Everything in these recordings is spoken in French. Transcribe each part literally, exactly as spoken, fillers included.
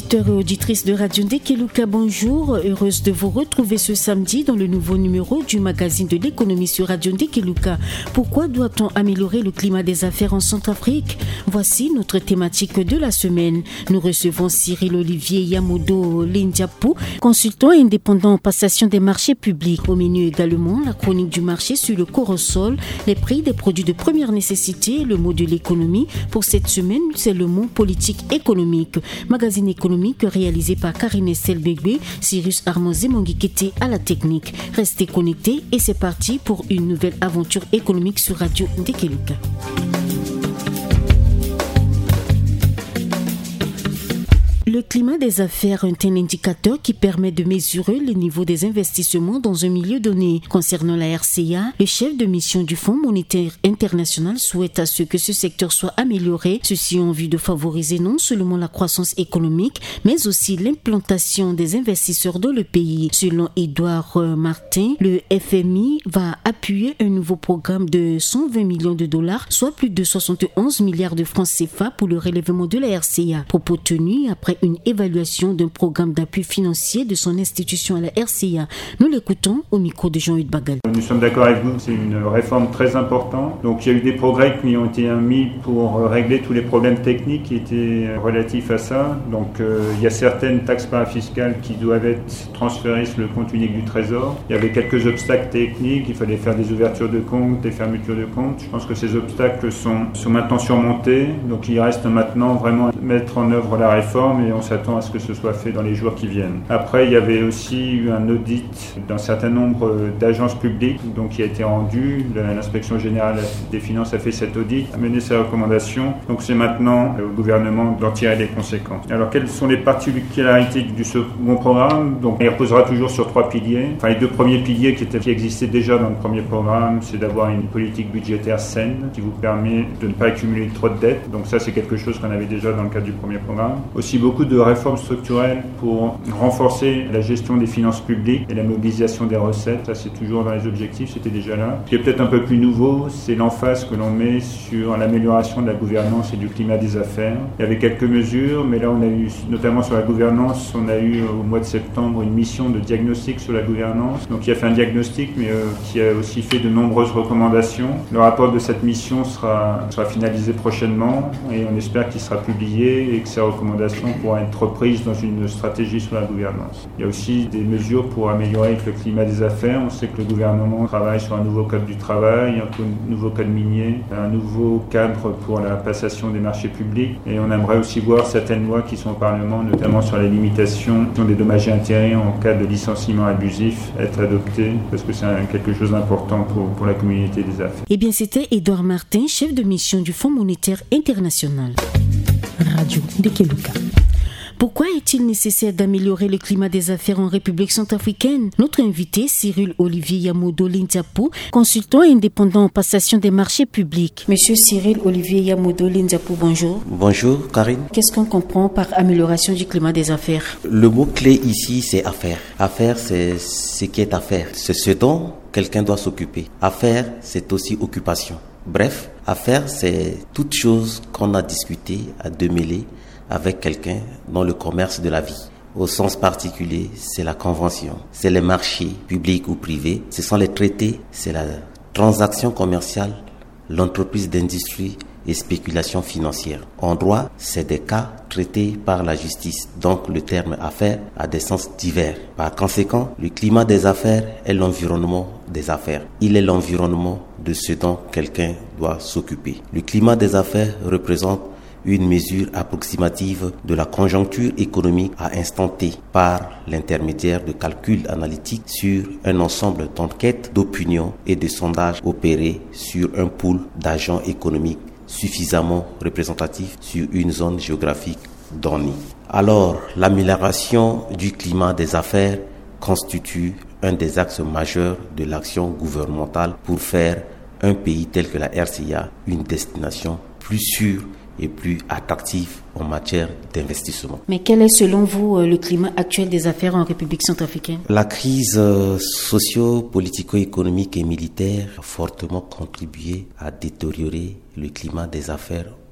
Auditeurs et auditrices de Radio Ndekeluka, bonjour. Heureuse de vous retrouver ce samedi dans le nouveau numéro du magazine de l'économie sur Radio Ndekeluka. Pourquoi doit-on améliorer le climat des affaires en Centrafrique? Voici notre thématique de la semaine. Nous recevons Cyril Olivier Yamodo Lindiapou, consultant indépendant en passation des marchés publics. Au menu également, la chronique du marché sur le corosol, les prix des produits de première nécessité, le mot de l'économie. Pour cette semaine, c'est le mot politique économique. Magazine économique réalisé par Karine Selbegbe, Cyrus Armand Zemongikete à la technique. Restez connectés et c'est parti pour une nouvelle aventure économique sur Radio Ndekeluka. Le climat des affaires est un indicateur qui permet de mesurer le niveau des investissements dans un milieu donné. Concernant la R C A, le chef de mission du Fonds monétaire international souhaite à ce que ce secteur soit amélioré, ceci en vue de favoriser non seulement la croissance économique, mais aussi l'implantation des investisseurs dans le pays. Selon Edouard Martin, le F M I va appuyer un nouveau programme de cent vingt millions de dollars, soit plus de soixante et onze milliards de francs C F A pour le relèvement de la R C A. Propos tenus après une évaluation d'un programme d'appui financier de son institution à la R C A. Nous l'écoutons au micro de Jean-Hugues Bagal. Nous sommes d'accord avec vous, c'est une réforme très importante. Donc il y a eu des progrès qui ont été mis pour régler tous les problèmes techniques qui étaient relatifs à ça. Donc euh, il y a certaines taxes parafiscales qui doivent être transférées sur le compte unique du Trésor. Il y avait quelques obstacles techniques, il fallait faire des ouvertures de comptes, des fermetures de comptes. Je pense que ces obstacles sont, sont maintenant surmontés. Donc il reste maintenant vraiment mettre en œuvre la réforme et on s'attend à ce que ce soit fait dans les jours qui viennent. Après, il y avait aussi eu un audit d'un certain nombre d'agences publiques, donc qui a été rendu. L'inspection générale des finances a fait cet audit, a mené ses recommandations. Donc c'est maintenant au gouvernement d'en tirer les conséquences. Alors quelles sont les particularités du second programme? Donc il reposera toujours sur trois piliers. Enfin les deux premiers piliers qui, étaient, qui existaient déjà dans le premier programme, c'est d'avoir une politique budgétaire saine qui vous permet de ne pas accumuler trop de dettes. Donc ça c'est quelque chose qu'on avait déjà dans le cadre du premier programme. Aussi beaucoup de réformes structurelles pour renforcer la gestion des finances publiques et la mobilisation des recettes. Ça, c'est toujours dans les objectifs, c'était déjà là. Ce qui est peut-être un peu plus nouveau, c'est l'emphase que l'on met sur l'amélioration de la gouvernance et du climat des affaires. Il y avait quelques mesures, mais là, on a eu, notamment sur la gouvernance, on a eu au mois de septembre une mission de diagnostic sur la gouvernance. Donc, il a fait un diagnostic, mais euh, qui a aussi fait de nombreuses recommandations. Le rapport de cette mission sera, sera finalisé prochainement et on espère qu'il sera publié et que ces recommandations pourront être reprise dans une stratégie sur la gouvernance. Il y a aussi des mesures pour améliorer le climat des affaires. On sait que le gouvernement travaille sur un nouveau code du travail, un nouveau code minier, un nouveau cadre pour la passation des marchés publics et on aimerait aussi voir certaines lois qui sont au Parlement, notamment sur la limitation des dommages et intérêts en cas de licenciement abusif, être adoptées parce que c'est quelque chose d'important pour, pour la communauté des affaires. Eh bien, c'était Edouard Martin, chef de mission du Fonds monétaire international. Radio Ndekeluka. Pourquoi est-il nécessaire d'améliorer le climat des affaires en République centrafricaine? Notre invité, Cyril Olivier Yamodo Lindiapou, consultant indépendant en passation des marchés publics. Monsieur Cyril Olivier Yamodo Lindiapou, bonjour. Bonjour, Karine. Qu'est-ce qu'on comprend par amélioration du climat des affaires? Le mot-clé ici, c'est affaire. Affaire, c'est ce qui est affaire. C'est ce dont quelqu'un doit s'occuper. Affaire, c'est aussi occupation. Bref, affaire, c'est toute chose qu'on a discuté, à démêler avec quelqu'un dans le commerce de la vie. Au sens particulier, c'est la convention, c'est les marchés publics ou privés, ce sont les traités, c'est la transaction commerciale, l'entreprise d'industrie et spéculation financière. En droit, c'est des cas traités par la justice, donc le terme affaire a des sens divers. Par conséquent, le climat des affaires est l'environnement des affaires. Il est l'environnement de ce dont quelqu'un doit s'occuper. Le climat des affaires représente une mesure approximative de la conjoncture économique à instant T par l'intermédiaire de calculs analytiques sur un ensemble d'enquêtes, d'opinions et de sondages opérés sur un pool d'agents économiques suffisamment représentatifs sur une zone géographique donnée. Alors, l'amélioration du climat des affaires constitue un des axes majeurs de l'action gouvernementale pour faire un pays tel que la R C A une destination plus sûre et plus attractif en matière d'investissement. Mais quel est selon vous le climat actuel des affaires en République centrafricaine? La crise socio-politico-économique et militaire a fortement contribué à détériorer le climat des affaires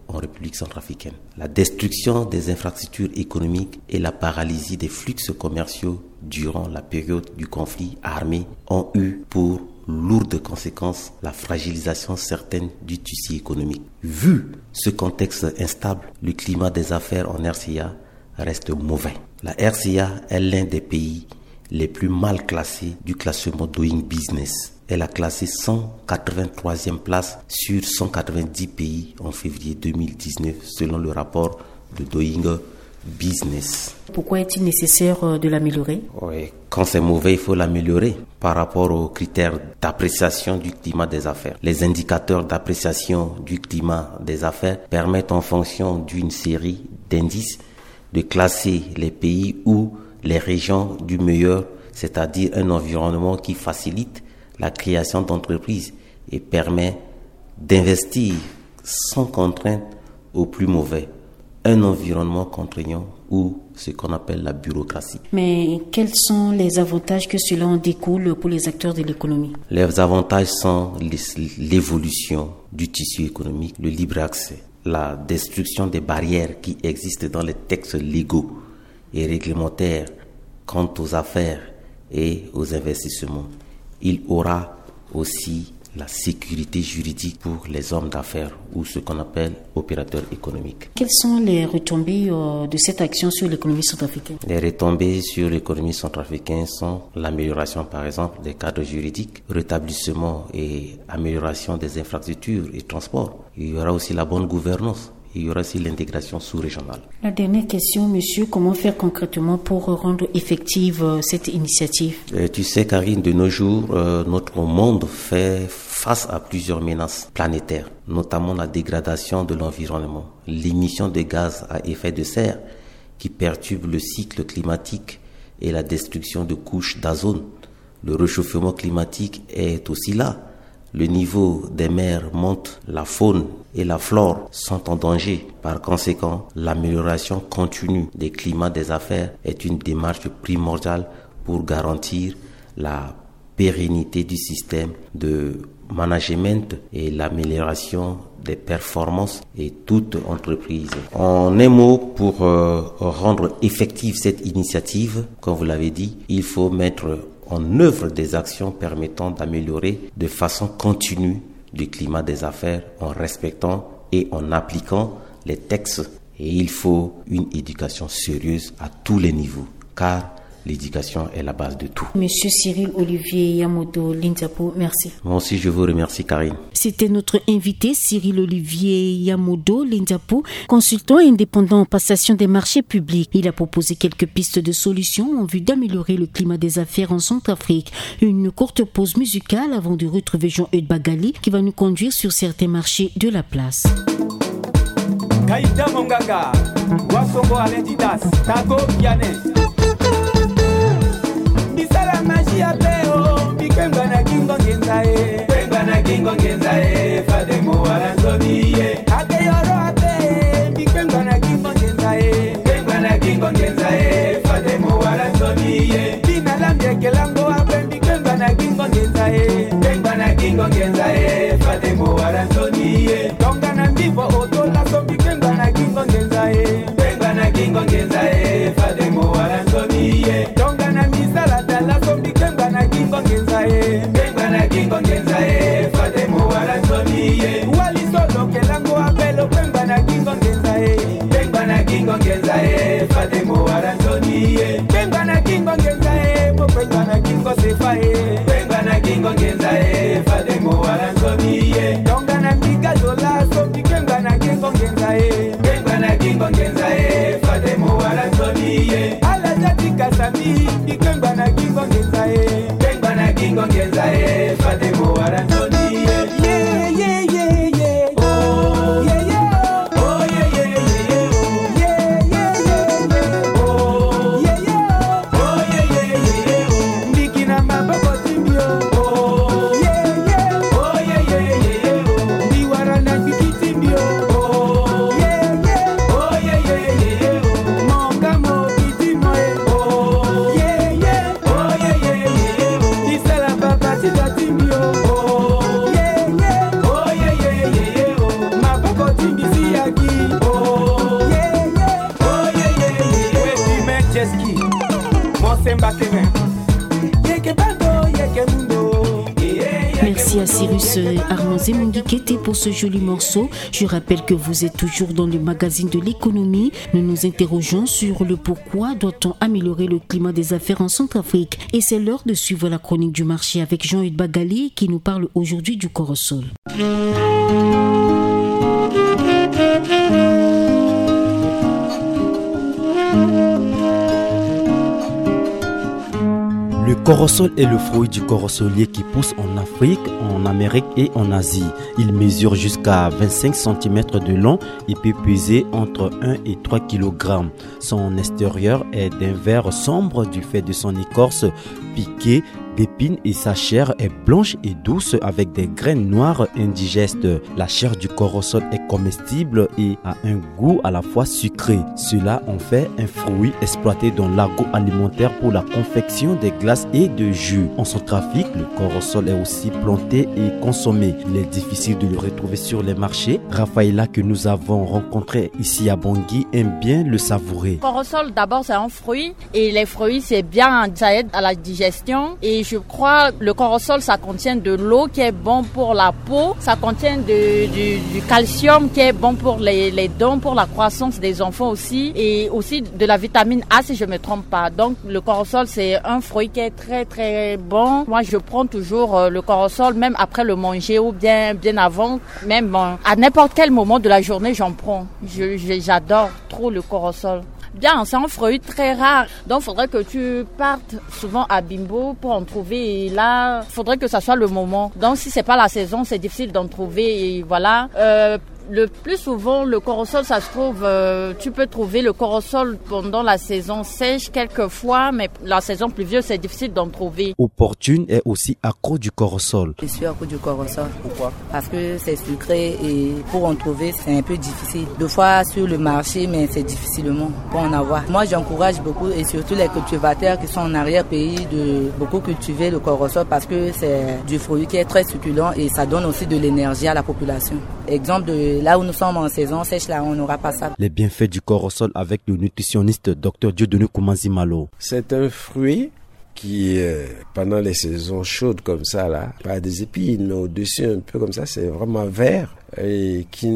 en République centrafricaine. La destruction des infrastructures économiques et la paralysie des flux commerciaux durant la période du conflit armé ont eu pour lourdes conséquences la fragilisation certaine du tissu économique. Vu ce contexte instable, le climat des affaires en R C A reste mauvais. La R C A est l'un des pays les plus mal classés du classement Doing Business. Elle a classé cent quatre-vingt-troisième place sur cent quatre-vingt-dix pays en février deux mille dix-neuf selon le rapport de Doing Business. Pourquoi est-il nécessaire de l'améliorer? Oui, quand c'est mauvais, il faut l'améliorer par rapport aux critères d'appréciation du climat des affaires. Les indicateurs d'appréciation du climat des affaires permettent en fonction d'une série d'indices de classer les pays ou les régions du meilleur, c'est-à-dire un environnement qui facilite la création d'entreprises et permet d'investir sans contrainte au plus mauvais, un environnement contraignant ou ce qu'on appelle la bureaucratie. Mais quels sont les avantages que cela en découle pour les acteurs de l'économie? Les avantages sont l'évolution du tissu économique, le libre accès, la destruction des barrières qui existent dans les textes légaux et réglementaires quant aux affaires et aux investissements. Il aura aussi la sécurité juridique pour les hommes d'affaires ou ce qu'on appelle opérateurs économiques. Quelles sont les retombées euh, de cette action sur l'économie centrafricaine? Les retombées sur l'économie centrafricaine sont l'amélioration par exemple des cadres juridiques, rétablissement et amélioration des infrastructures et transports. Il y aura aussi la bonne gouvernance. Il y aura aussi l'intégration sous-régionale. La dernière question, monsieur, comment faire concrètement pour rendre effective euh, cette initiative? euh, Tu sais, Karine, de nos jours, euh, notre monde fait face à plusieurs menaces planétaires, notamment la dégradation de l'environnement, l'émission de gaz à effet de serre qui perturbe le cycle climatique et la destruction de couches d'ozone. Le réchauffement climatique est aussi là. Le niveau des mers monte, la faune et la flore sont en danger. Par conséquent, l'amélioration continue des climats des affaires est une démarche primordiale pour garantir la pérennité du système de management et l'amélioration des performances et toute entreprise. En un mot, pour euh, rendre effective cette initiative, comme vous l'avez dit, il faut mettre en œuvre des actions permettant d'améliorer de façon continue le climat des affaires en respectant et en appliquant les textes. Et il faut une éducation sérieuse à tous les niveaux, car l'éducation est la base de tout. Monsieur Cyril Olivier Yamodo Lindiapo, merci. Moi aussi, je vous remercie, Karine. C'était notre invité, Cyril Olivier Yamodo Lindiapo, consultant indépendant en passation des marchés publics. Il a proposé quelques pistes de solutions en vue d'améliorer le climat des affaires en Centrafrique. Une courte pause musicale avant de retrouver Jean-Eudes Bagali qui va nous conduire sur certains marchés de la place. Kaïta Mongaga, Wasongo Alendidas, Tago Pianet. Bisala magia peo, bikemba na kingo ngenzae, bikemba na kingo ngenzae, fademo alanzoniye. Ate yoro ate, bikemba na kingo ngenzae, bikemba na kingo ngenzae, fademo alanzoniye. Bina lambye kelango ape, bikemba na kingo ngenzae, bikemba na kingo ngenzae, fademo alanzoniye. Tonga na mbivo otola so bikemba na kingo ngenzae, bikemba na kingo ngenzae, fademo alanzoniye. Tonga na misala dala so bikemba na kingo ngenzae, bikemba na kingo ngenzae, fademo alanzoniye. Wali solo kelango apelo bikemba na kingo ngenzae, bikemba na kingo ngenzae, fademo alanzoniye. Bikemba na kingo ngenzae, bikemba na kingo sefae, bikemba na kingo ngenzae, fademo alanzoniye. Tonga na mika dola so bikemba na kingo ngenzae, bikemba na kingo ngenzae, fademo alanzoniye. Ala jati kasami bikemba na kingo ngenzae, bikemba na kingo ngenzae, fademo alanzoniye. Yeah yeah yeah yeah. Oh yeah yeah. Oh yeah yeah yeah. Yeah yeah yeah. Oh yeah yeah. Oh yeah yeah yeah. Bikina maboko timbio. Oh yeah yeah. Oh yeah yeah yeah. Biwara na bikitimbio. Oh yeah yeah. Oh yeah yeah yeah. Monga mo kitimo. Oh yeah yeah. Oh yeah yeah yeah. Isala baba tita timbio. Merci à Cyrus Armand Zemungi Kété pour ce joli morceau. Je rappelle que vous êtes toujours dans le magazine de l'économie. Nous nous interrogeons sur le pourquoi doit-on améliorer le climat des affaires en Centrafrique. Et c'est l'heure de suivre la chronique du marché avec Jean-Hugues Bagali qui nous parle aujourd'hui du Corosol. Le corosol est le fruit du corosolier qui pousse en Afrique, en Amérique et en Asie. Il mesure jusqu'à vingt-cinq centimètres de long et peut peser entre un et trois kilogrammes. Son extérieur est d'un vert sombre du fait de son écorce piquée d'épines et sa chair est blanche et douce avec des graines noires indigestes. La chair du corosol est comestible et a un goût à la fois sucré. Cela en fait un fruit exploité dans l'agroalimentaire pour la confection des glaces et de jus. En Centrafrique, le corosol est aussi planté et consommé. Il est difficile de le retrouver sur les marchés. Raphaëla, que nous avons rencontré ici à Bangui, aime bien le savourer. Le corosol, d'abord, c'est un fruit et les fruits, c'est bien, ça aide à la digestion et je crois le corosol, ça contient de l'eau qui est bon pour la peau, ça contient de, du, du calcium qui est bon pour les, les dents, pour la croissance des enfants aussi et aussi de la vitamine A si je ne me trompe pas. Donc le corosol, c'est un fruit qui est très très bon. Moi, je prends toujours le corosol même après le manger ou bien, bien avant, même à n'importe quel moment de la journée, j'en prends. Je, je, j'adore trop le corosol. Bien, c'est un fruit très rare, donc il faudrait que tu partes souvent à Bimbo pour en trouver. Et là, il faudrait que ça soit le moment. Donc si c'est pas la saison, c'est difficile d'en trouver. Et voilà. Euh, Le plus souvent, le corosol, ça se trouve, euh, tu peux trouver le corosol pendant la saison sèche quelquefois, mais la saison pluvieuse, c'est difficile d'en trouver. Opportune est aussi accro du corosol. Je suis accro du corosol. Pourquoi? Parce que c'est sucré et pour en trouver, c'est un peu difficile. Deux fois sur le marché, mais c'est difficilement pour en avoir. Moi, j'encourage beaucoup et surtout les cultivateurs qui sont en arrière-pays de beaucoup cultiver le corosol parce que c'est du fruit qui est très succulent et ça donne aussi de l'énergie à la population. Exemple de là où nous sommes en saison sèche, là, on n'aura pas ça. Les bienfaits du corosol avec le nutritionniste docteur Dieudonné Koumanzi Malo. C'est un fruit qui, euh, pendant les saisons chaudes comme ça, là, pas des épines, mais au-dessus un peu comme ça, c'est vraiment vert et qui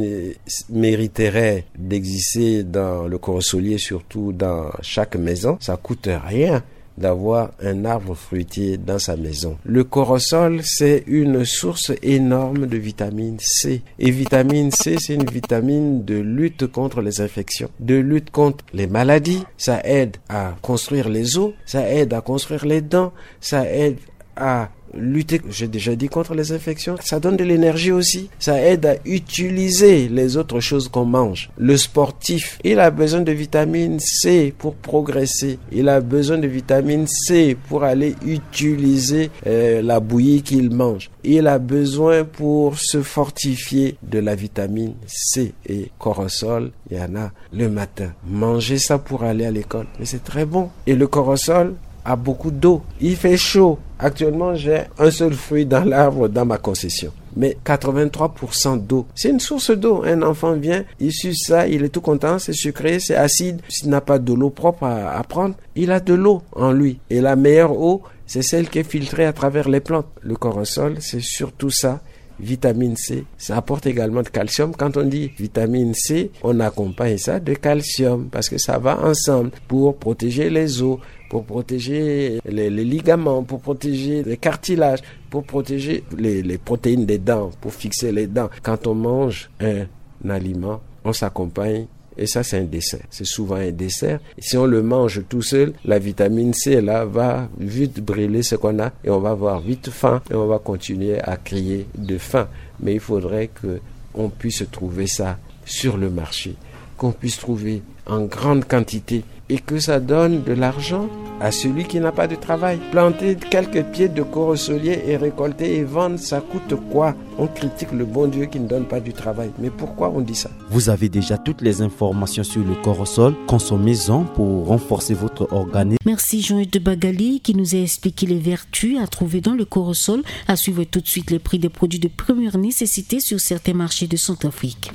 mériterait d'exister dans le corosolier, surtout dans chaque maison. Ça coûte rien d'avoir un arbre fruitier dans sa maison. Le corosol, c'est une source énorme de vitamine C. Et vitamine C, c'est une vitamine de lutte contre les infections, de lutte contre les maladies. Ça aide à construire les os, ça aide à construire les dents, ça aide à lutter, j'ai déjà dit, contre les infections. Ça donne de l'énergie aussi. Ça aide à utiliser les autres choses qu'on mange. Le sportif, il a besoin de vitamine C pour progresser. Il a besoin de vitamine C pour aller utiliser euh, la bouillie qu'il mange. Il a besoin pour se fortifier de la vitamine C. Et corosol, il y en a le matin. Manger ça pour aller à l'école. Mais c'est très bon. Et le corosol a beaucoup d'eau. Il fait chaud. Actuellement, j'ai un seul fruit dans l'arbre dans ma concession. Mais quatre-vingt-trois pour cent d'eau. C'est une source d'eau. Un enfant vient, il suce ça, il est tout content, c'est sucré, c'est acide. S'il n'a pas de l'eau propre à, à prendre, il a de l'eau en lui. Et la meilleure eau, c'est celle qui est filtrée à travers les plantes. Le corosol, c'est surtout ça. Vitamine C, ça apporte également de calcium. Quand on dit vitamine C, on accompagne ça de calcium parce que ça va ensemble pour protéger les os, pour protéger les, les ligaments, pour protéger les cartilages, pour protéger les, les protéines des dents, pour fixer les dents. Quand on mange un, un aliment, on s'accompagne. Et ça, c'est un dessert. C'est souvent un dessert. Et si on le mange tout seul, la vitamine C, là, va vite brûler ce qu'on a et on va avoir vite faim et on va continuer à crier de faim. Mais il faudrait qu'on puisse trouver ça sur le marché, qu'on puisse trouver en grande quantité et que ça donne de l'argent à celui qui n'a pas de travail. Planter quelques pieds de corosolier et récolter et vendre, ça coûte quoi? On critique le bon Dieu qui ne donne pas du travail. Mais pourquoi on dit ça? Vous avez déjà toutes les informations sur le corosol. Consommez-en pour renforcer votre organisme. Merci Jean-Hugues Bagali qui nous a expliqué les vertus à trouver dans le corosol. À suivre tout de suite les prix des produits de première nécessité sur certains marchés de Centrafrique.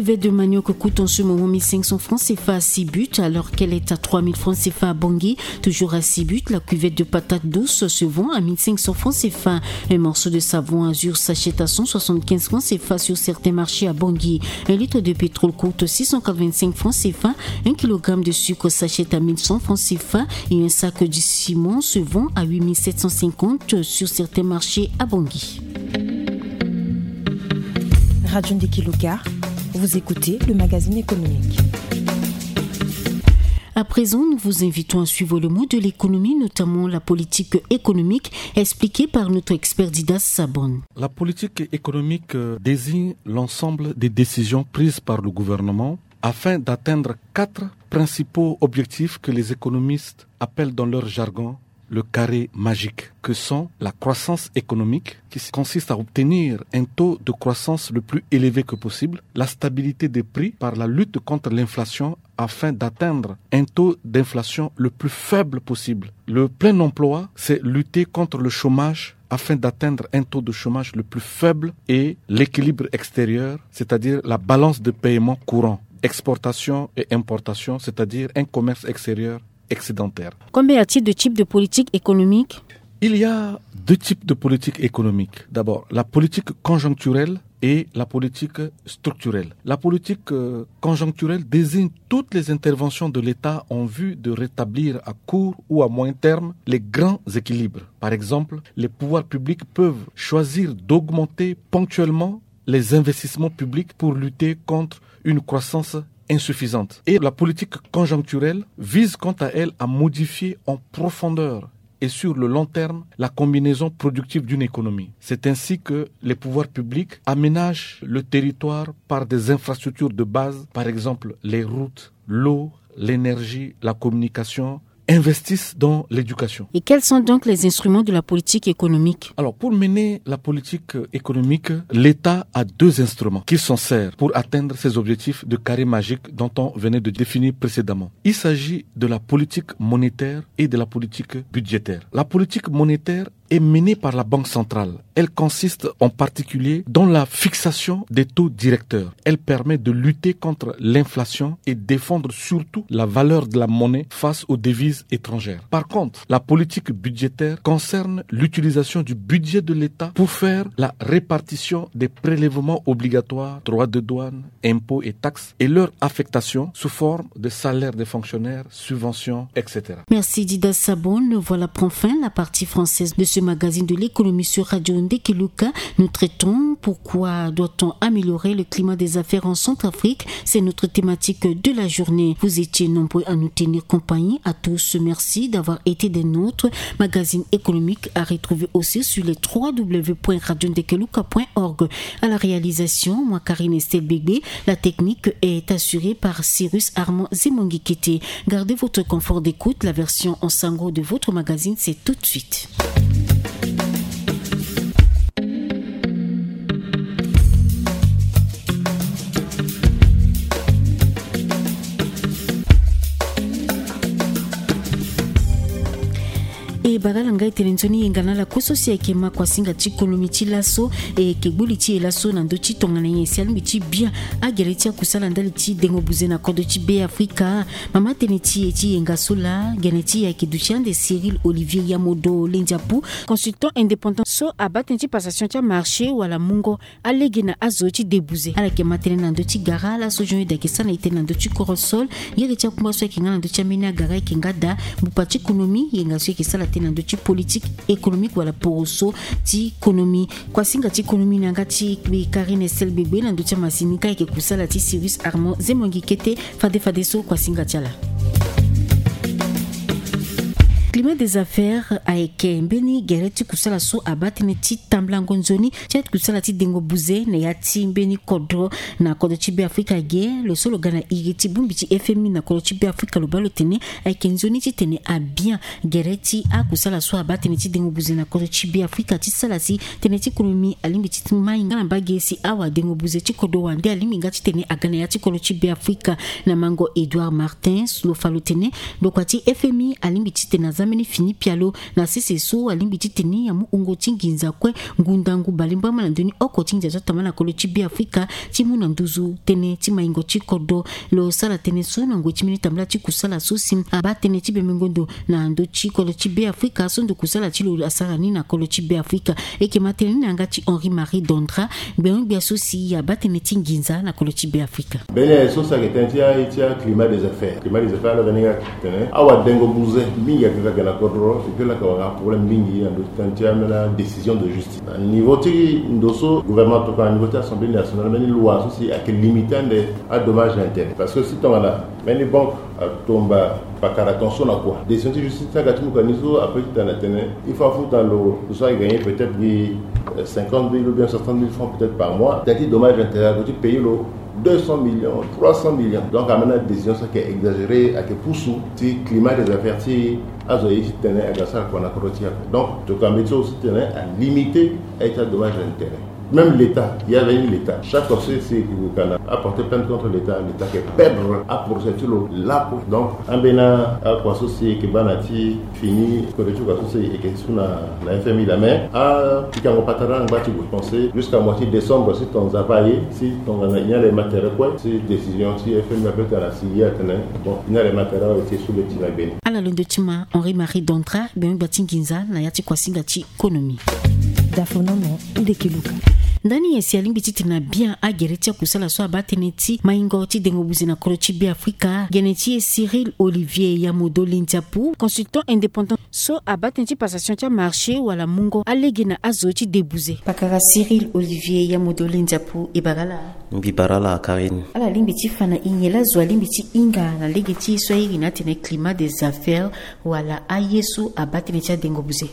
cuvette de manioc coûte en ce moment mille cinq cents francs C F A à Sibut, alors qu'elle est à trois mille francs C F A à Bangui. Toujours à Sibut, la cuvette de patates douces se vend à mille cinq cents francs C F A. Un morceau de savon Azur s'achète à cent soixante-quinze francs C F A sur certains marchés à Bangui. Un litre de pétrole coûte six cent quatre-vingt-cinq francs C F A. Un kilogramme de sucre s'achète à mille cent francs C F A et un sac de ciment se vend à huit mille sept cent cinquante sur certains marchés à Bangui. Radio Ndekeluka, vous écoutez le magazine économique. À présent, nous vous invitons à suivre le mot de l'économie, notamment la politique économique, expliquée par notre expert Didas Sabon. La politique économique désigne l'ensemble des décisions prises par le gouvernement afin d'atteindre quatre principaux objectifs que les économistes appellent dans leur jargon le carré magique, que sont la croissance économique, qui consiste à obtenir un taux de croissance le plus élevé que possible, la stabilité des prix par la lutte contre l'inflation afin d'atteindre un taux d'inflation le plus faible possible. Le plein emploi, c'est lutter contre le chômage afin d'atteindre un taux de chômage le plus faible, et l'équilibre extérieur, c'est-à-dire la balance de paiement courant, exportation et importation, c'est-à-dire un commerce extérieur excédentaire. Combien y a-t-il de types de politique économique ? Il y a deux types de politique économique. D'abord, la politique conjoncturelle et la politique structurelle. La politique euh, conjoncturelle désigne toutes les interventions de l'État en vue de rétablir à court ou à moyen terme les grands équilibres. Par exemple, les pouvoirs publics peuvent choisir d'augmenter ponctuellement les investissements publics pour lutter contre une croissance insuffisante. Et la politique conjoncturelle vise quant à elle à modifier en profondeur et sur le long terme la combinaison productive d'une économie. C'est ainsi que les pouvoirs publics aménagent le territoire par des infrastructures de base, par exemple les routes, l'eau, l'énergie, la communication, investissent dans l'éducation. Et quels sont donc les instruments de la politique économique ? Alors, pour mener la politique économique, l'État a deux instruments qui s'en sert pour atteindre ses objectifs de carré magique dont on venait de définir précédemment. Il s'agit de la politique monétaire et de la politique budgétaire. La politique monétaire est menée par la Banque centrale. Elle consiste en particulier dans la fixation des taux directeurs. Elle permet de lutter contre l'inflation et défendre surtout la valeur de la monnaie face aux devises étrangères. Par contre, la politique budgétaire concerne l'utilisation du budget de l'État pour faire la répartition des prélèvements obligatoires, droits de douane, impôts et taxes, et leur affectation sous forme de salaires des fonctionnaires, subventions, et cetera. Merci Didas Sabon. Voilà prend fin la partie française de ce magazine de l'économie sur Radio Ndekeluka. Nous traitons pourquoi doit-on améliorer le climat des affaires en Centrafrique. C'est notre thématique de la journée. Vous étiez nombreux à nous tenir compagnie. À tous, merci d'avoir été des nôtres. Magazine économique à retrouver aussi sur les w w w point radio ndekeluka point org. À la réalisation, moi Karine Estelle Bébé. La technique est assurée par Cyrus Armand Zemongikete. Gardez votre confort d'écoute. La version en sango de votre magazine, c'est tout de suite. E bagala ngai telenzoni yengana la kososi ya kema kwa singa chikolomi chilaso e kebuli chi elaso na ndo chitongana yesial michi bien agere tia kusala ndali chi dengo buzena kodo chi be Afrika mama teneti eti yengasola geneti ya kiduchan de Cyril Olivier Yamodo Lendiapu consultant indépendant so abatenti passation tia marché wala mungo alegena azoti debuze ala kema tene na ndo chi gara la so jonyo de kesana ite na ndo chi korosol yere tia kumba so kinga na ndo cha mina gara kingada bupachi ekonomi yengaso kesala tena ndo chi politique économique wala poroso ti économie kwa singa ti économie nanga ti Karine Estelle Bébé na ndo cha masinika eke kusala ti Cyrus Armand Zemongikete fade fade so kwa singa tiala. Climat des affaires a eke mbeni gereti kusala so abatene ti tamblango nzoni chet kusala ti dengo buze na yati mbeni kodro na kodo chi be Afrika ge le solo gana iriti bumbi ti F M I na kodo chi be Afrika lo balo tene eke nzoni ti tene a bien gereti a kusala so abatene ti dengo buze na kodo chi be Afrika ti sala si tene ti ekonomi alimbi ti mainga na bage si awa dengo buze ti kodo wande alimbi ngati tene agana yati kodo chi be Afrika na mango Edouard Martin lo falo tene do kwati F M I alimbi ti tene zameni fini pialo na sese so alimbiti teni ya mu ungo tinginza kwe ngundangu balimba mana ndoni oko tinginza tamana kolo chibi Afrika timu na nduzu tene tima ingo chikodo lo sala tene so na ngo chimini tamla chikusala susi aba tene chibe mengondo na ndo chikolo chibi Afrika so ndo kusala chilo asara ni na kolo chibi Afrika eke mateni na ngati Henri Marie Dondra ben bien souci ya batene tinginza na kolo chibi Afrika bene so sa ketentia itia climat des affaires climat des affaires la venir tene awa dengo buze mingi ka kana kodro et que la ka problème mingi na ndo tentia na décision de justice niveau ti ndoso gouvernement to ka niveau de l'Assemblée nationale mais loi aussi à quel limitant de à dommage intérêt parce que si ton là mais les banques tomba pas car attention à quoi décision de justice ça gâte nous kaniso après tu en attends il faut foutre dans l'eau pour ça gagner peut-être cinquante mille ou bien soixante mille francs peut-être par mois t'as dit dommage intérêt que tu payes l'eau deux cents millions, trois cents millions. Donc, à maintenant, la décision, c'est qu'elle est exagérée, à que pour sous, le climat des affaires, c'est à Zoé, c'est tenait à ça qu'on a corrigé. Donc, tu as mis aussi tenait à limiter à dommage d'intérêt. Même l'État, il y avait eu l'État. Chaque conseil, c'est que le a porté plainte contre l'État. L'État qui perdre à procéder là. Donc, en Bénin, à quoi c'est que Banati fini, que le tout c'est et que sur la F M I la main, à Picango Pataran, vous pensez, jusqu'à moitié décembre, si ton availlé, si ton il y a les matériaux, si décision, si F M I appelle à la C I A, bon, il y a les matériaux qui sont sous le Tina Bénin. À la longue de Tima, Henri Marie Dondra, Ben Batinginza, Nayati Kwasingati, économie. Dafonomo, Udekiluka. Ndani ya sialimbi titi na bien a geretia kusala so abateneti maingoti dengobuzi na kolochi bi Afrika geneti Cyril Olivier ya modo Lindiapu consultant indépendant so abateneti passation tia marché wala mungo alegena azoti debuze pakara Cyril Olivier ya modo Lindiapu ibarala bibarala Karine ala limbi tifana inyela zo limbi ti inga na legeti so ina tene climat des affaires wala ayesu abateneti dengobuze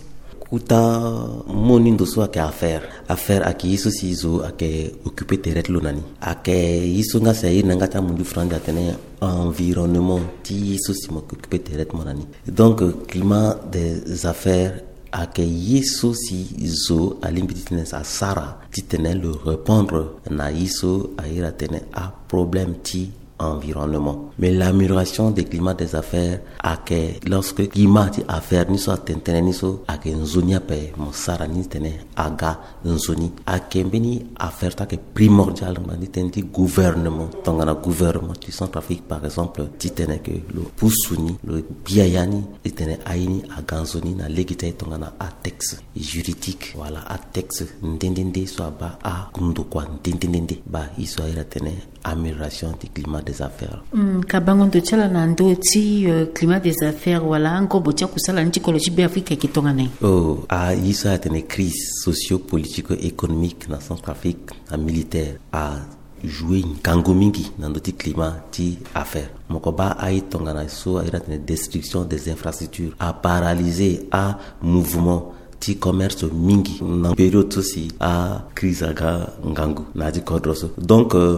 kuta moni ndoso ake affaire affaire ake yiso sizo ake occuper terre lonani ake yiso nga sayi nanga ta mundu franda tene environnement ti yiso si mo occuper terre monani donc climat des affaires ake yiso si zo alimbi tene sa sara ti tene le répondre na yiso aira tene a problème ti environnement. Mais l'amélioration des climats des affaires a que lorsque climat des affaires ni soit tentene ni so a que nzonia pe mo sara ni tene aga nzoni a que beni affaire ta que primordial mani tenti gouvernement tongana gouvernement du Centrafrique par exemple titene que le pusuni le biayani tene aini aga nzoni na legite tongana a texte juridique voilà a texte ndendende so ba a kundo kwa ndendende ba iso ira tene amélioration du climat des affaires. Mm, kabango ndo chala na ndo ti uh, climat des affaires wala ngo botia kusala nti kolochi bi Afrika kitonga nai. Oh, a isa tene crise socio-politique économique na Centrafrique na militaire a joué nkango mingi na ndo ti climat ti affaires. Moko ba ai tonga na so a ira tene destruction des infrastructures a paralysé a mouvement ti commerce mingi na période aussi a crise aga ngangu na di kodroso. Donc euh,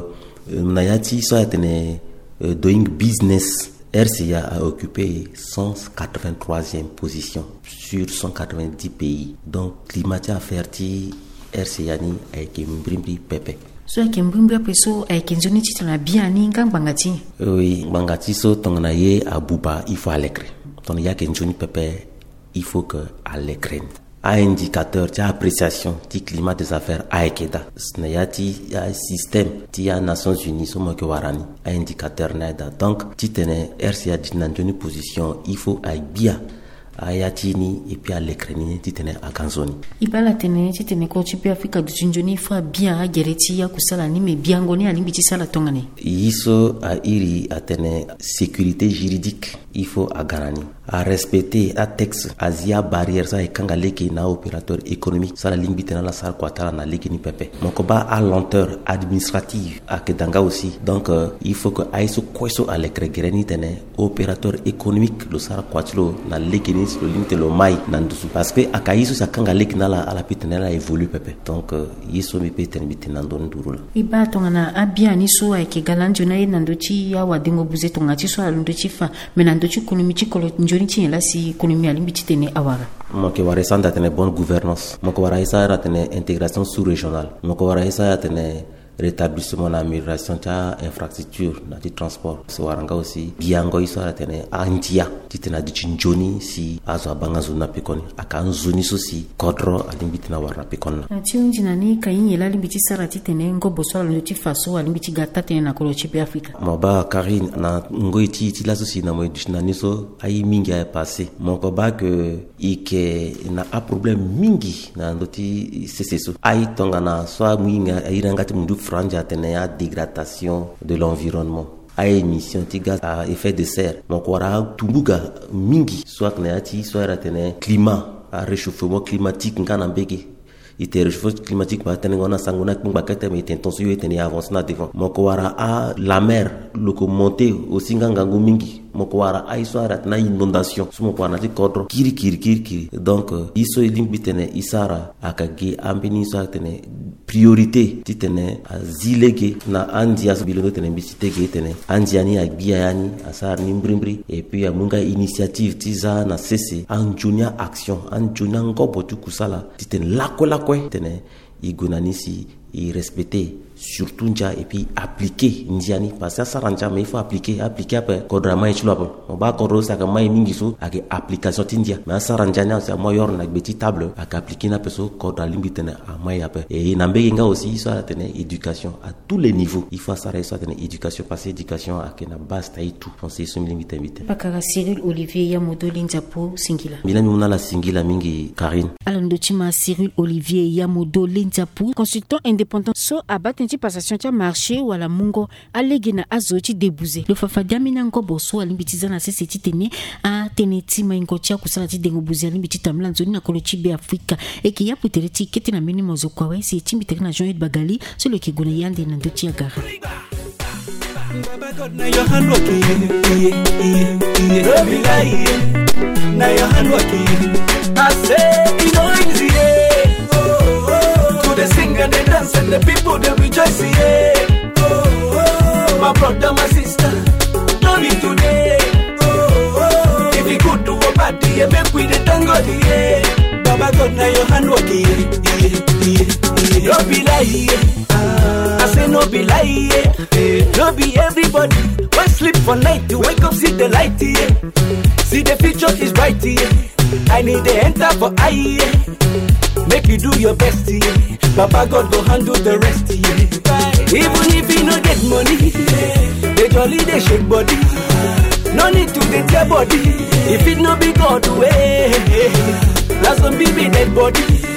Nayati so a tene uh, doing business R C A a occupé cent quatre-vingt-troisième position sur cent quatre-vingt-dix pays. Donc climatique affaire ti R C A ni a été mbrimbi pepe. So a été mbrimbi peso a été nzoni ti tana bien ni ngang bangati. Oui, bangati so tongana ye a buba il faut aller créer. Ton ya ke nzoni pepe il faut que aller créer. A indicateur ti appréciation ti climat des affaires a ekeda snaya ti a système ti a Nations Unies so mo ke warani a indicateur na da donc ti tene R C A di nanjoni position il faut a bia ayatini et puis à l'écrénie ti tene a kanzoni ibala tene ti tene ko ti Afrika du njoni fa bien a gereti ya kusala ni me biangoni ali biti sala tongane iso a iri a tene sécurité juridique il faut à garani à respecter à texte azia barrière ça et kanga leki na opérateur économique ça la limite na la sal kwatala na leki ni pepe moko ba à lenteur administrative à kedanga aussi donc euh, il faut que aiso kweso à l'écrégreni tene opérateur économique le sal kwatlo na leki ni le limite le mai nandusu parce que akaiso sa kanga leki na la à la pitene la évolue pepe donc euh, yiso mi peten bitena ndon durula iba tongana abia ni so ai ke galanjo na nandochi ya wadingo buze tongati so alondochi fa menando ci économie ci kolo njoni ci la si économie ali biti tene awara moko wara sanda tene bonne gouvernance moko wara isa tene intégration sous-régionale moko wara isa tene rétablissement na amélioration ta infrastructure na di transport so waranga aussi biango isara tene antia titena di chinjoni si azo abanga zona pekoni akanzuni so si kodro alimbiti na warna pekonna ati nani kayin yela limbiti sara titene ngo boso lo ti faso alimbiti gata tene na kolo chipe Afrika moba Karine na ngoiti ti la so si na mo dictionnaire so ay mingi ay passé mon ko ba que ike na a problème mingi na ndoti seseso ay tonga na so mwinga ay rangati mundu franja tene ya dégradation de l'environnement à émission de gaz à effet de serre mon kwara tumbuga mingi soit na ati soit ratene climat à réchauffement climatique ngana mbege ite réchauffement climatique ba tene ngona sangona kumba kete mais intention yo tene avance na devant mon kwara à la mer locomonter aussi ngangango mingi mokwara aiswara na inondation sumo kwa na kodro kiri kiri kiri kiri donc uh, iso limbitene isara akage ambeni so tene priorité titene azilege na andia so bilono tene bisitege tene andiani agbia yani asar nimbrimbri et puis amunga initiative tiza na cc anjunia action anjunia ngobo tu kusala titene lako lako tene igunanisi i respecter surtout nja et puis appliquer ndiani parce que ça ranja mais il faut appliquer appliquer après kodrama et chlo on ba kodro ça kama mingi so avec application tindia mais ça ranja nya ça moyor na petit table avec appliquer na peso kodra limbitene à mai après et na mbenga aussi ça la tenir éducation à tous les niveaux il faut ça ça tenir éducation parce que éducation à na base taï tout on sait son limite invité pakara Cyril Olivier ya modoli njapo singila bila muna la singila mingi Karine alando chima Cyril Olivier ya modoli njapo consultant indépendant so abaten passation tia marché ou à la mungo alege na azoti débouzer le fafadia minango boso alimbitiza na sese titene a teneti maingo tia kusala ti dengo bouzer alimbitita mlanzoni na kolochi be Afrika et qui a putereti keti na minimo zo kwa wesi timbite na Jean-Yves Bagali sur le kigona yande na ndoti ya gara Baba God na your hand working no be lie na your hand working I say it no easy to the sing and the dance and the people they rejoice, yeah. Oh, oh, my brother, my sister, no need today. Oh, oh, if you could do a party, yeah, make we the tango, yeah. Baba God, now your hand working, yeah, yeah, yeah. No be lie, yeah. I say no be lie, yeah. No be everybody. Why sleep for night to wake up, see the light, yeah. See the future is bright, yeah. I need the enter for I, yeah. Make you do your best, yeah. Papa God go handle the rest, yeah. Even if you no get money, yeah. They jolly, they shake body. No need to get your body. If it no be God way, that's some baby dead body.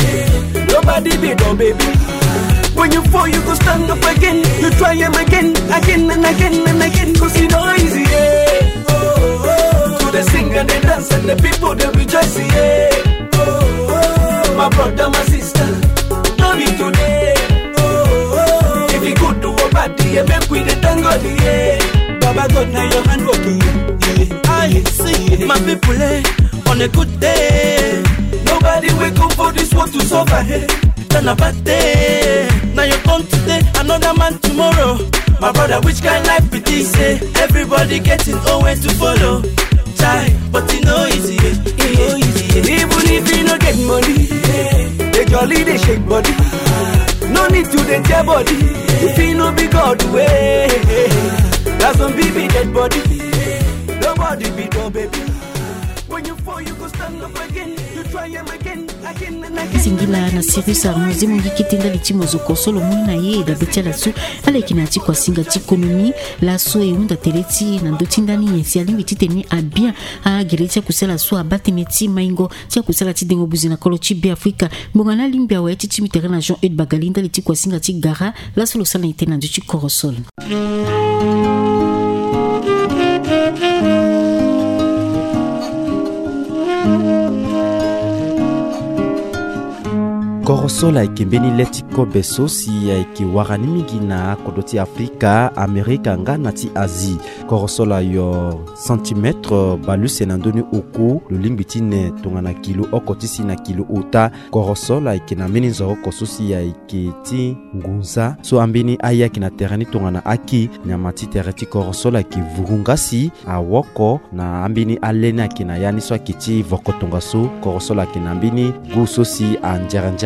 Nobody be no baby. When you fall, you go stand up again. You try him again, again and again and again. Cause it's not easy, yeah. Oh, oh. To the sing and the dance and the people they rejoice, yeah. Oh, oh. My brother, my sister, no be today. Oh, oh. If you could do a party, yeah, make we the tango, yeah. Baba God, now your hand working, yeah. I see my people, eh, on a good day. Nobody wake up for this world to suffer, hey. Turn a bad day. Now you come today, another man tomorrow. My brother, which kind of life it is, eh? Everybody getting old way to follow. Try, but it no easy, it no easy. Even if you no get money, yeah. They jolly, they shake body. No need to dent your body. If you no be God way, that's some baby dead body. Nobody be no baby. When you fall, you go stand up again. You try him again, again and again. Singila na Sirius Arnozi mungi kitenda litimo zoko solo muna ye da betela su ale kinati kwa singa tikonomi la so e unda teleti na ndotinda ni yensi ali bititeni a bien a geretia kusela su abatineti maingo tia kusela ti dengo buzina kolo chi be Afrika mbongana limbia wa eti chimitere na Jean-Yves Bagali nda liti kwa singa ti gara la solo sana itena ndu chi korosol. Korosola ikembeni leti kobeso si iki warani mingi na kodoti Afrika, Amerika nga nati Asie. Korosola yo centimetre balu senandoni oko lulimbitine tongana kilo okotisi na kilo ota. Korosola ikena meni nzoro kososi ya iketi ngunza so ambeni aya kina terani tongana aki nyamati tereti korosola ki vurungasi awoko na ambini alena kina yani so akiti vokotongaso. Korosola kina ambini gusosi anjera njera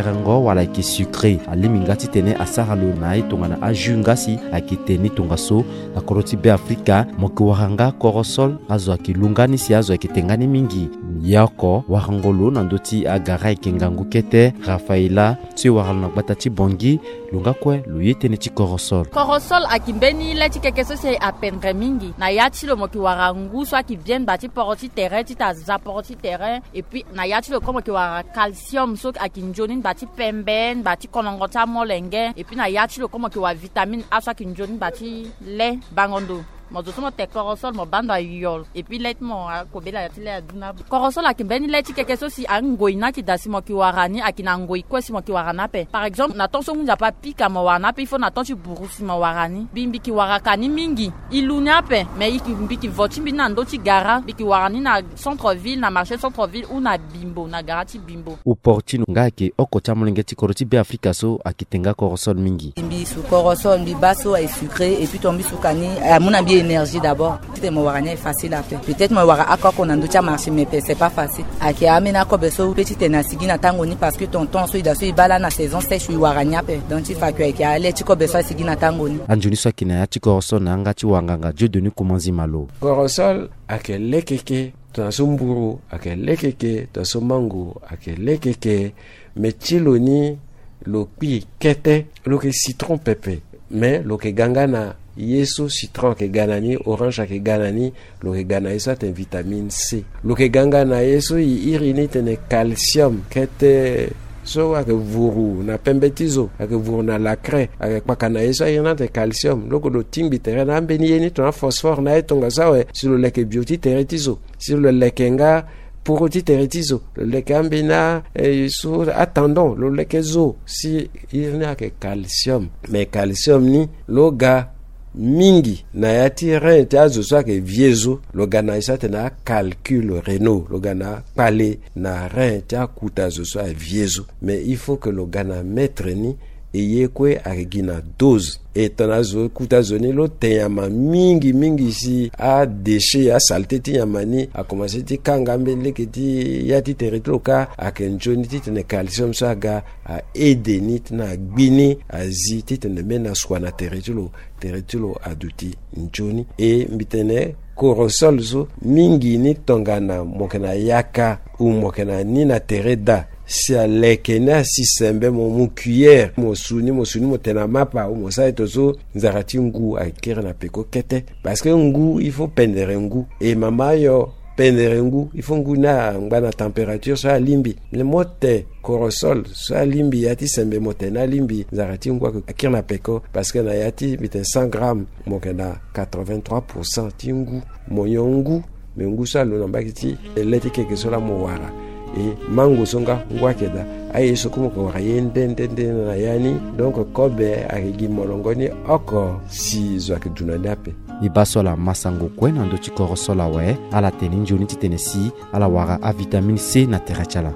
warango wala ki sucré alimingati tene asara lo na itongana ajungasi akiteni tongaso na koroti be Afrika moki waranga korosol azo akilungani si azo akitengani mingi yako warangolo na ndoti agara ikengangu kete Rafaela tsi warana batati bongi lunga kwe luyete ne ti korosol korosol akimbeni le ti kekeso se apendre mingi na yati lo moki warangu so ki viennent bati poroti terrain ti ta za poroti terrain et puis na yati lo comme ki wara calcium so akinjonin bati pemben bati konongota molenge et puis na yati lo comme ki wa vitamine A so akinjonin bati le bangondo mozo somo te korosol mo bando ayol et puis let mo ko bela yatile aduna korosol akimbeni leti kekeso si angoina ki dasimo ki warani akina ngoi ko simo ki warana pe par exemple na tonso munja pa pika mo wana pe il faut na tonsi burusi mo warani bimbi ki warakani mingi ilunya pe mais iki bimbi ki voti bina ndo ti gara biki warani na centre ville na marché centre ville ou na bimbo na garati bimbo u portino ngake okota molengeti koroti be Afrika so akitenga korosol mingi bimbi su korosol bi baso et sucré et puis tombi su kani amuna bi énergie d'abord. C'était mon warania est facile à faire. Peut-être mon wara akwa qu'on a d'autres marché mais c'est pas facile. Aki amena ko beso petit na sigina tangoni parce que tonton so ida so ibala na saison sèche warania pe. Donc il faut que aki ale ti ko beso sigina tangoni. Anjuni so kina ya ti korosol na ngati wanganga Dieu de nous komanzi malo. Korosol akele keke tasumburu akele keke tasumango akele keke metiloni lo pi kete lo ke citron pépé mais lo ke gangana yeso citron ke ganani orange ke ganani lo ke gana eso ten vitamine C lo ke gangana yeso irini ten calcium kete so ake vuru na pembetizo ake vuru na lacre ake pakana yeso irina ten calcium loko do timbi terena ambeni yeni ton phosphore na etonga sawe sur le leke bioti teretizo sur le lekenga pour ti teretizo le leke ambina e so attendons le leke zo si irina ke calcium mais calcium ni loga mingi na yati rein tazo so ke viezo logana isa tena calcul rénal logana palé na rein ta kutazo so viezo mais il faut que logana mettre ni eye kwe agina dose et tonazo kutazoni lo tenyama mingi mingi si a déchet a saleté ti yamani a commencé ti kangambe leketi yati teritloka a kenjoni ti tene calcium so aga a edenit na gbini azi ti tene mena swana teritlo teritlo aduti njoni e mbitene korosol so mingi ni tongana mokena yaka ou mokena ni na tereda si alekena si sembe mo mu cuillère mo suni mo suni mo tena mapa ou mo sa etozo nzarati ngu akere na peko kete parce que ngu il faut pendere ngu et mama yo pendere ngu il faut ngu na ngana température so alimbi le mote korosol so alimbi yati sembe mo tena limbi nzarati ngu akere na peko parce que na yati biten cent grammes mo kena quatre-vingt-trois pour cent ti ngu mo yongu me ngu sa lo nambaki leti keke so la mo wara et mango songa ngwakeda ayeso kuma ko rayende ndende na yani donc kobe agigi molongoni oko si zwake dunadape ibasola masango kwena ndo chikorosola we ala teninjo niti tenesi ala wara a vitamine C na terachala.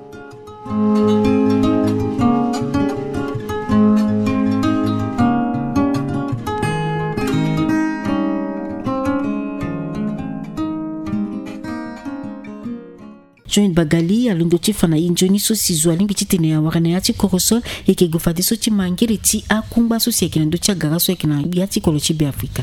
Join Bagali alundo ti fana injoni so sizwa limbi ti tene ya warana ya ti korosol e ke gofade so ti mangere ti akumba so si ekina ndo ti agara so ekina ya ti kolo ti be Afrika.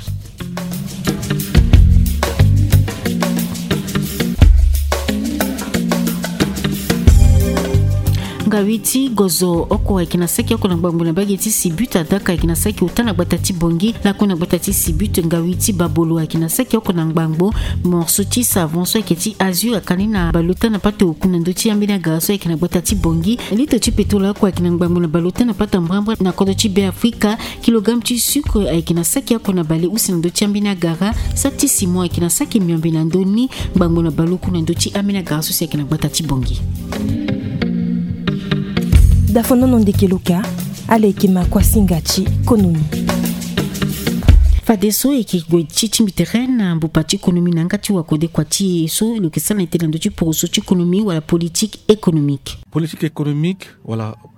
Ngawiti gozo oko ekina seki oko na gbambo na bageti sibut adaka ekina seki utana batati bongi la kona batati sibut ngawiti babolo ekina seki oko na gbambo morceau ti savon so ekiti azur akani na baluta na pate okuna ndo ti ambina gaso ekina batati bongi lito ti petrol oko ekina gbambo na baluta na pata mbrambra na kodo ti be Afrika kilogramme ti sucre ekina seki oko na bale usina ndo ti ambina gara sakti simo ekina seki miombe na ndoni gbambo na baluku na ndo ti ambina gara so ekina batati bongi. Dafono ndeke loka aleki makwasingachi konomi fadeso eki gwechi chimbiterena mbupati ekonomi nangati wakode kwati so le kesana était dans du pour so économie wala politique économique politique économique voilà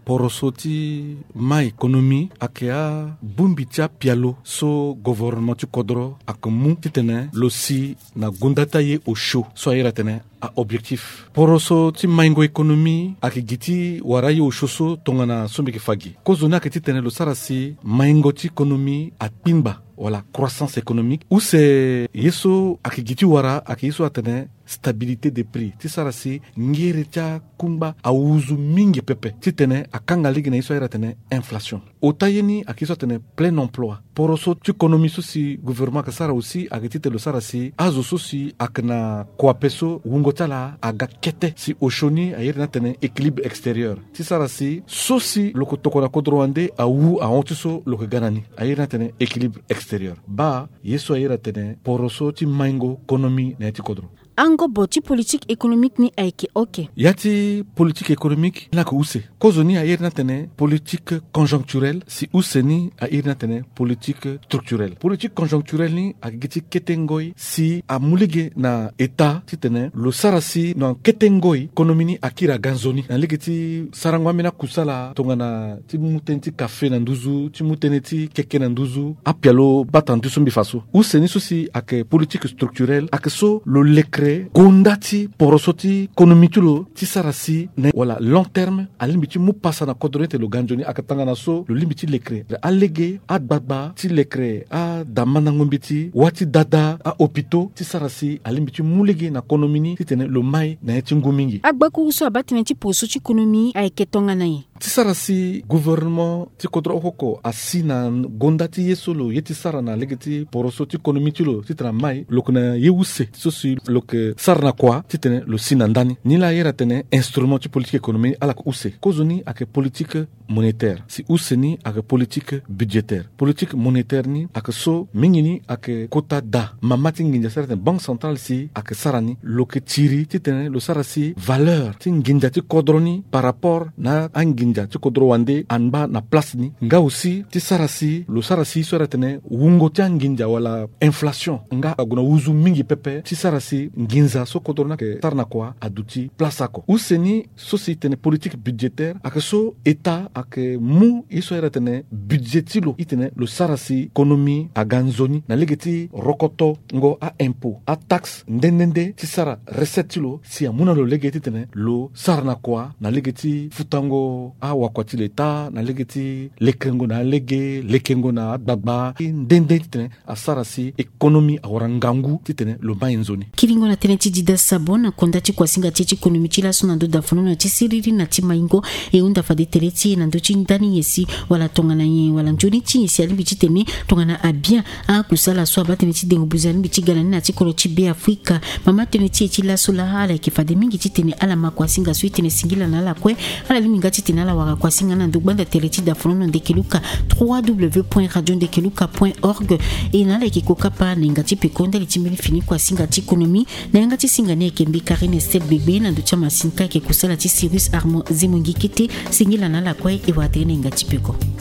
poroso ti ma économie akea bumbi tia pialo so gouvernement ti kodro akamu titene lo si na gundata ye au chaud so ayera tene a objectif poroso ti maingo économie akigiti warayi au choso tongana sombiki fagi kozona ke titene lo sarasi maingo ti économie a pimba wala croissance économique ou c'est yeso akigiti wara akiso atene stabilité des prix ti sarasi ngere tia kumba auzu mingi pepe titene akanga ligi na iso era tene inflation otayeni akiso tene plein emploi poroso ti économie sosi gouvernement ka sara aussi akitite lo sarasi azo sosi akna kwapeso wungo tala aga kete si oshoni ayere na tene équilibre extérieur ti sarasi sosi loko tokona kodroande awu a ontiso loko ganani ayere na tene équilibre extérieur ba yeso ayere tene poroso ti maingo économie na ti kodro ango boti politique économique ni aike ok yati politique économique la ko use kozoni a irna tene politique conjoncturelle si useni a irna tene politique structurelle politique conjoncturelle ni a giti ketengoi si a mulige na état titene lo sarasi no ketengoi ekonomini akira ganzoni na ligiti sarangwa mena kusala tongana ti mutenti café na nduzu ti muteneti keke na nduzu apialo batandu sumbi faso useni sosi ake politique structurelle ake so lo lekre gondati porosoti konomitulo ti sarasi ne wala long terme alimbiti mu pasa na kodronete lo ganjoni akatanga na so lo limbiti lekre alege adbaba ti lekre a damana ngombiti wati dada a hôpitaux ti sarasi alimbiti mulege na konomini ti tene lo mai na ti ngumingi agbaku so abatene ti poso ti konomi ay ketonga na ye ti sarasi gouvernement ti kodro hoko asina gondati yesolo yeti sara na legeti poroso ti konomitilo ti tena mai lokuna yewuse sosi lok sarna kwa titene lo sina ndani ni la yera tene instrument ti politique économique ala ko use kozoni ake politique monétaire si useni ake politique budgétaire politique monétaire ni ake so mingini ake kota da mamati nginja sarate banque centrale si ake sarani lo ke tiri titene lo sarasi valeur ti nginja ti kodroni par rapport na anginja ti kodro wande anba na place ni nga aussi ti sarasi lo sarasi so ratene wungo ti nginja wala inflation nga aguna wuzu mingi pepe ti sarasi nginza so kodrona ke tarna kwa aduti place ako useni société ne politique budgétaire ake so état ake mu iso ratene budgetilo itene lo sarasi économie a ganzoni na legeti rokoto ngo a impôt a taxe ndendende ti sara recette lo si amuna lo legeti tene lo sarna kwa na legeti futango a wakwati l'état na legeti lekengo na lege lekengo na baba ndende tene a sarasi économie a warangangu tene lo mainzoni kiringo na tene ti dida sabona konda ti kwasinga ti ti économie ti laso na ndo da fono na ti siriri na ti maingo e unda fa de tele ti na ndo ti ndani yesi wala tongana ye wala njoni ti yesi alimbi ti tene tongana a bien a kusala so abatene ti dengo buzani bi ti galani na ti kolo ti be afrika mama tene ti ti laso la hala ki fa de mingi ti tene ala ma kwasinga so tene singila na la kwe ala liminga ti tene ala waka kwasinga na ndo gbanda tele ti da fono na ndekeluka w w w point radio ndekeluka point org e na la ki kokapa na ngati pe konda li ti mili fini kwasinga ti économie na ngati singa ne kembi Karine Estel bebe na ndo ti masinka ke kusala ti Cyrus Armand Zimongi kete singila na la kwe e wa tene ngati peko